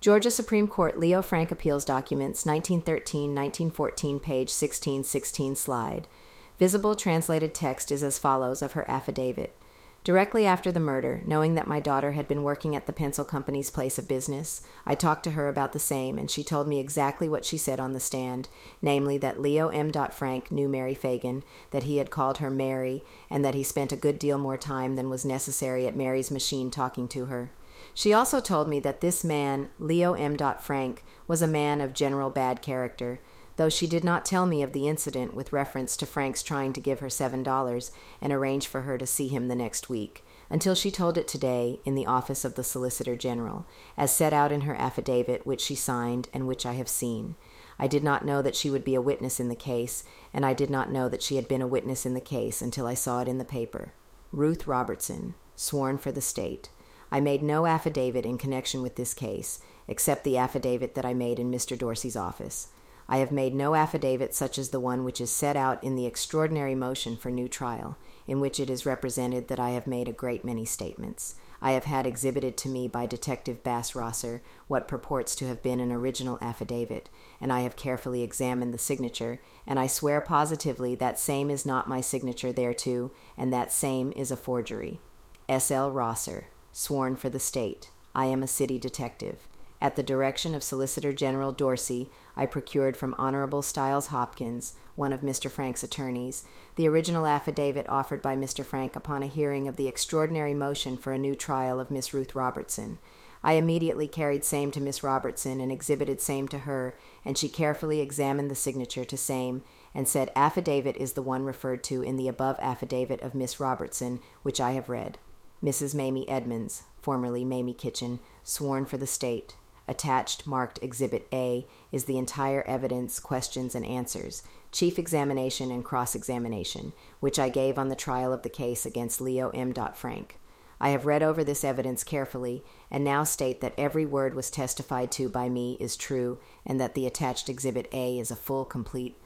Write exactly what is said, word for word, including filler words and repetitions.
Georgia Supreme Court Leo Frank Appeals Documents, nineteen thirteen to nineteen fourteen, page sixteen sixteen slide. Visible translated text is as follows of her affidavit. Directly after the murder, knowing that my daughter had been working at the pencil company's place of business, I talked to her about the same, and she told me exactly what she said on the stand, namely that Leo M. Frank knew Mary Fagan, that he had called her Mary, and that he spent a good deal more time than was necessary at Mary's machine talking to her. She also told me that this man, Leo M. Frank, was a man of general bad character, though she did not tell me of the incident with reference to Frank's trying to give her seven dollars and arrange for her to see him the next week, until she told it today in the office of the Solicitor General, as set out in her affidavit, which she signed and which I have seen. I did not know that she would be a witness in the case, and I did not know that she had been a witness in the case until I saw it in the paper. Ruth Robertson, sworn for the state. I made no affidavit in connection with this case, except the affidavit that I made in Mister Dorsey's office. I have made no affidavit such as the one which is set out in the extraordinary motion for new trial, in which it is represented that I have made a great many statements. I have had exhibited to me by Detective Bass Rosser what purports to have been an original affidavit, and I have carefully examined the signature, and I swear positively that same is not my signature thereto, and that same is a forgery. S. L. Rosser, sworn for the state. I am a city detective. At the direction of Solicitor General Dorsey, I procured from Honorable Stiles Hopkins, one of Mister Frank's attorneys, the original affidavit offered by Mister Frank upon a hearing of the extraordinary motion for a new trial of Miss Ruth Robertson. I immediately carried same to Miss Robertson and exhibited same to her, and she carefully examined the signature to same, and said affidavit is the one referred to in the above affidavit of Miss Robertson, which I have read. Missus Mamie Edmonds, formerly Mamie Kitchen, sworn for the state. Attached, marked Exhibit A, is the entire evidence, questions, and answers, chief examination and cross-examination, which I gave on the trial of the case against Leo M. Frank. I have read over this evidence carefully, and now state that every word was testified to by me is true, and that the attached Exhibit A is a full, complete,